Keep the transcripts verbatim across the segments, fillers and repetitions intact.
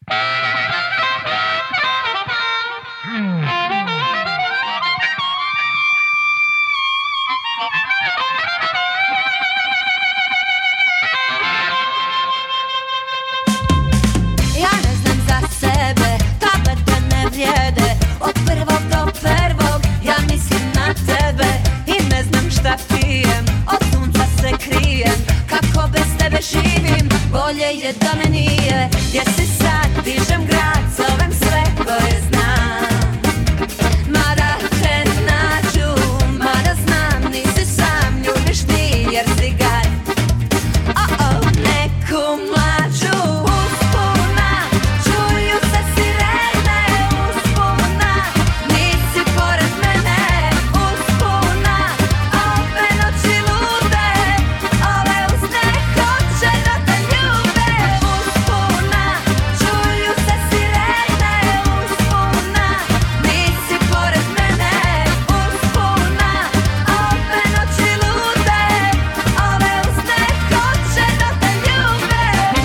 Ja ne znam za sebe, tablete ne vrijede. Od prvog do prvog ja mislim na tebe. I ne znam šta pijem, od sunca se krijem. Kako bez tebe živim, bolje je da me nije. Gdje si sad, dižem grad, zovem sve koje znam. Mada te nađu, mada znam, nisi sam, ljubiš ti jer si gad. Oh oh, neku mlađu uspuna, čuju se sirene uspuna. Nisi pored mene uspuna, ove noći lude, ove usne hoće da te ljube. Uspuna, čuju se sirene uspuna. Nisi pored mene uspuna, ove noći lude, ove usne hoće da te ljube.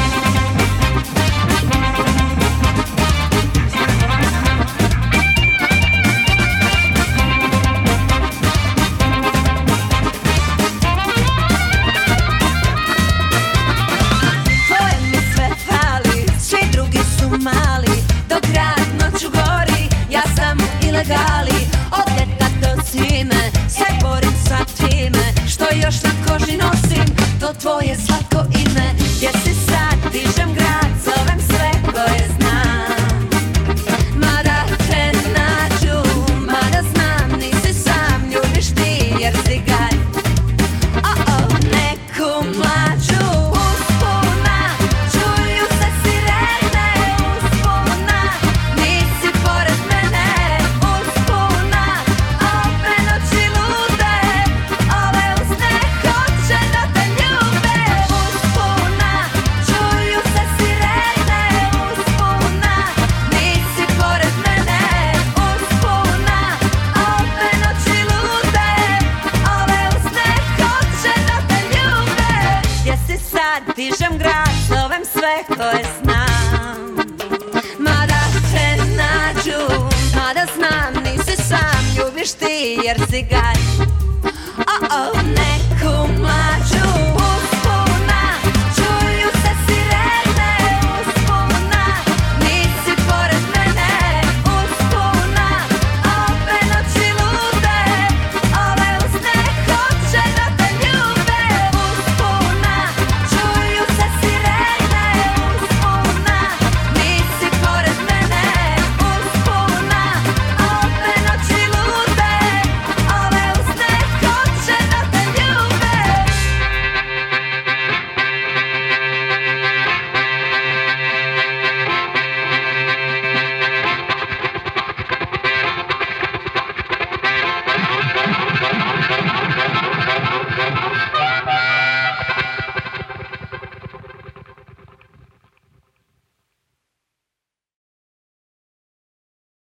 Tvoje mi sve fali, svi drugi su mali. Dok grad noću gori, ja sam u ilegali. Od ljeta do zime, se borim sa time. Što još na koži nosim, to tvoje slatko ime. Gdje si sad, dižem grad, zovem sve koje znam. Mada te nađu, mada znam, nisi sam, ljubiš ti jer si gad. Oh oh, neku mlađu uspuna, čuju se sirene uspuna. Nisi pored mene uspuna, ove noći lude, ove usne hoće da te ljube. Uspuna, čuju se sirene uspuna. Nisi pored mene uspuna, ove noći lude, ove usne hoće da te ljube. Gdje si sad, dižem grad, zovem sve koje znam. Mada te nađu, mada znam, nisi sam, ljubiš ti jer si gad.